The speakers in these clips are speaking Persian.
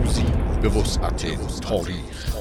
امروزی به وسعت تاریخ.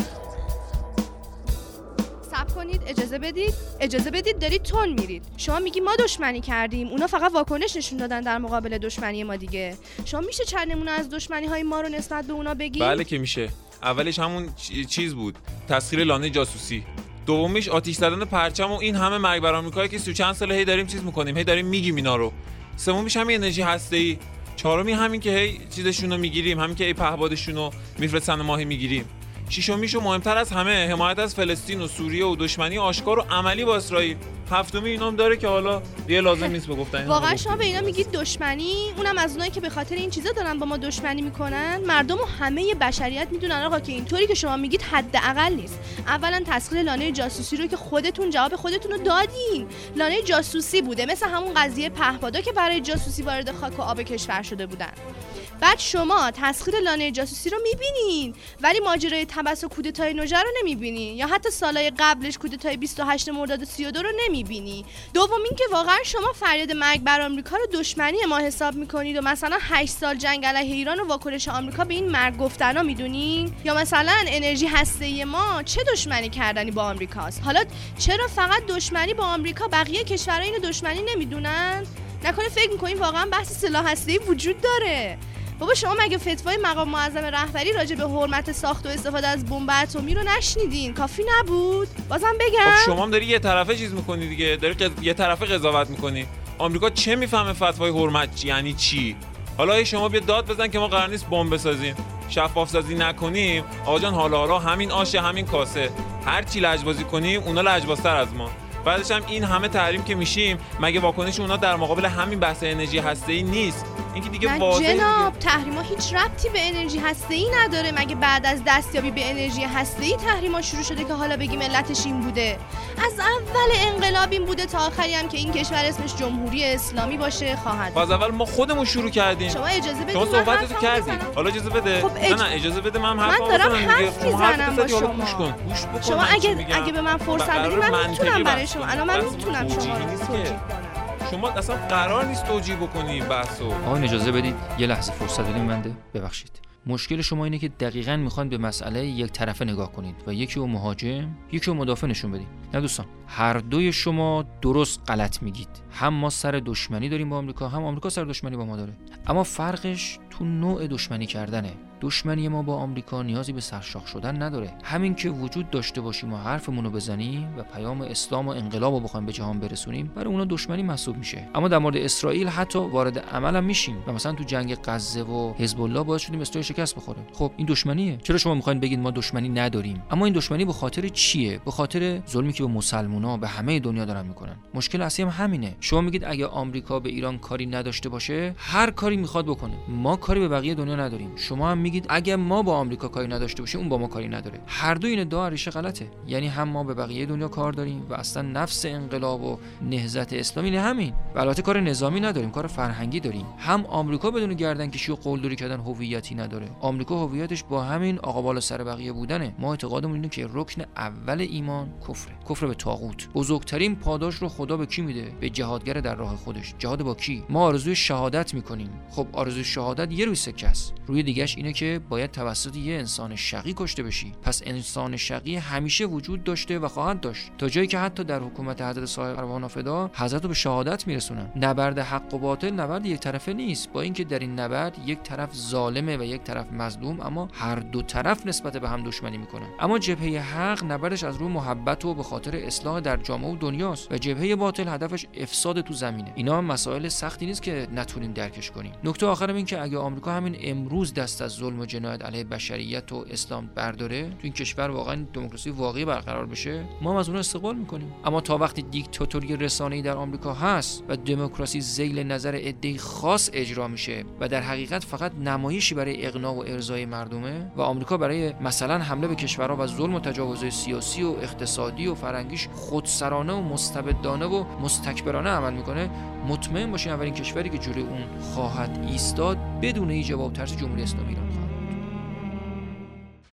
اجازه بدید دارید تون میرید. شما میگی ما دشمنی کردیم، اونا فقط واکنش نشون دادن در مقابل دشمنی ما دیگه. شما میشه چند نمونه از دشمنی های ما رو نسبت به اونا بگید؟ بله که میشه. اولش همون چیز بود، تسخیر لانه جاسوسی. دومیش آتش زدن پرچم و این همه مرگ بر آمریکایی که 30 چند ساله هی داریم چیز میکنیم، هی داریم میگیم اینا رو. سومیش همین انرژی هسته‌ای. چهارمی همین که هی چیزشون رو میگیریم، همین که ای پهپادشون رو میفرستن و ماهی میگیریم. ششمیش و مهمتر از همه حمایت از فلسطین و سوریه و دشمنی آشکار و عملی با اسرائیل. هفتمی اینام داره که حالا دیگه لازم نیست بگفتن. واقعا شما به اینا میگید دشمنی؟ اونم از اونایی که به خاطر این چیزا دارن با ما دشمنی میکنن؟ مردم و همه بشریت میدونن آقا که اینطوری که شما میگید حداقل نیست. اولا تسخیر لانه جاسوسی رو که خودتون جواب خودتون رو دادین. لانه جاسوسی بوده، مثل همون قضیه پهپادا که برای جاسوسی وارد خاک و آب کشور شده بودن. بعد شما تسخیر لانه جاسوسی رو میبینین ولی ماجرای تبس و کودتای نوژه رو نمیبینین، یا حتی سالهای قبلش کودتای 28 مرداد 32 رو نمیبینی. دوم این که واقعا شما فریاد مرگ بر آمریکا رو دشمنی ما حساب میکنید و مثلا 8 سال جنگ علیه ایران و واکنش آمریکا به این مرگ گفتنا میدونین؟ یا مثلا انرژی هسته‌ای ما چه دشمنی کردنی با آمریکاست؟ حالا چرا فقط دشمنی با آمریکا، بقیه کشورها اینو دشمنی نمیدونن؟ نکنه فکر میکنین واقعا بحث سلاح هسته‌ای وجود داره؟ بابا شما مگه فتوای مقام معظم رهبری راجع به حرمت ساخت و استفاده از بمب اتمی رو نشنیدین؟ کافی نبود؟ بازم بگم خب شما هم داری یه طرفه چیز میکنی دیگه، داری یه طرفه قضاوت میکنی. آمریکا چه میفهمه فتوای حرمت یعنی چی؟ حالا شما بیا داد بزن که ما قرار نیست بمب بسازیم، شفاف سازی نکنیم. آقا جان حالا همین آشه همین کاسه، هر چی لجبازی کنیم اونا لجبازتر از ما. بعدش هم این همه تحریم که میشیم، مگه واکنش اونا در مقابل همین بحث انرژی هسته‌ای نیست؟ این که دیگه واضحه. جناب تحریما هیچ ربطی به انرژی هسته‌ای نداره. مگه بعد از دستیابی به انرژی هسته‌ای تحریما شروع شده که حالا بگیم علتش این بوده؟ از اول انقلاب این بوده تا آخری هم که این کشور اسمش جمهوری اسلامی باشه خواهد. از اول ما خودمون شروع کردیم. شما اجازه بدید شما صحبتتو کردی. حالا اجازه بده. خب نه اجازه بده من دارم حرف میزنم با شما. گوش کن. شما اگه به من فرصت بدید من میتونم برای شما. الان من میتونم شما رو توجیه کنم. شما اصلا قرار نیست توجیه بکنی بحثو. آقا اجازه بدید یه لحظه فرصت بدید بنده. ببخشید. مشکل شما اینه که دقیقاً میخواید به مسئله یک طرفه نگاه کنید و یکی رو مهاجم، یکی رو مدافع نشون بدید. نه دوستان، هر دوی شما درست غلط میگید. هم ما سر دشمنی داریم با آمریکا، هم آمریکا سر دشمنی با ما داره. اما فرقش تو نوع دشمنی کردنه. دشمنی ما با آمریکا نیازی به سرشاخ شدن نداره. همین که وجود داشته باشیم و حرفمون رو بزنیم و پیام اسلام و انقلاب رو بخوایم به جهان برسونیم، برای اونا دشمنی محسوب میشه. اما در مورد اسرائیل حتی وارد عمل هم میشیم و مثلا تو جنگ غزه و حزب الله باعث شدیم اسرائیل شکست بخوره. خب این دشمنیه. چرا شما میخواین بگید ما دشمنی نداریم؟ اما این دشمنی به خاطر چیه؟ به خاطر ظلمی که به مسلمان‌ها به همه دنیا دارن میکنن. مشکل اصلی هم همینه. شما میگید اگه آمریکا به ایران کاری نداشته باشه، هر کاری میخواد بکنه. ما کاری به بقیه دنیا نداریم. شما هم میگید اگه ما با آمریکا کاری نداشته باشیم، اون با ما کاری نداره. هر دو این ادعا ریشه غلطه. یعنی هم ما به بقیه دنیا کار داریم و اصلا نفس انقلاب و نهضت اسلامی نه همین. و البته کار نظامی نداریم، کار فرهنگی داریم. هم آمریکا بدون گردنکشی و قلدری کردن هویتی نداره. آمریکا هویتش با همین آقا بالا سر بقیه بودنه. ما اعتقادمون اینه که رکن اول ایمان کفره. کفر به طاغوت. بزرگترین پاداش رو خدا به کی میده؟ به جهادگر در راه خودش. جهاد با کی؟ ما آرزوی شهادت میکنیم. خب آرزوی شهادت یه روی سکه است. روی دیگه‌اش اینه که باید توسط یه انسان شقی کشته بشی. پس انسان شقی همیشه وجود داشته و خواهد داشت، تا جایی که حتی در حکومت حضرت صاحب ارواح فدا حضرت رو به شهادت میرسونن. نبرد حق و باطل نبرد یک طرفه نیست، با اینکه در این نبرد یک طرف ظالمه و یک طرف مظلوم، اما هر دو طرف نسبت به هم دشمنی میکنن. اما جبهه حق نبردش از روی محبت و به خاطر اصلاح در جامعه و دنیاست و جبهه باطل هدفش افساد تو زمینه. اینا مسائل سختی نیست که نتونیم درکش کنیم. نکته آخرم این که اگه آمریکا همین امروز دست از ظلم و جنایت علیه بشریت و اسلام برداره، تو این کشور واقعا دموکراسی واقعی برقرار بشه، ما هم از اون استقبال میکنیم. اما تا وقتی دیکتاتوری رسانه‌ای در آمریکا هست و دموکراسی ذیل نظر عده‌ای خاص اجرا میشه و در حقیقت فقط نمایشی برای اقناع و ارضای مردمه و آمریکا برای مثلا حمله به کشورها و ظلم و تجاوزهای سیاسی و اقتصادی و فرهنگیش خودسرانه و مستبدانه و مستکبرانه عمل میکنه، مطمئن باشین اولین کشوری که جلوی اون خواهد ایستاد بدون هیچ جواب ترس جمهوری اسلامی ایران.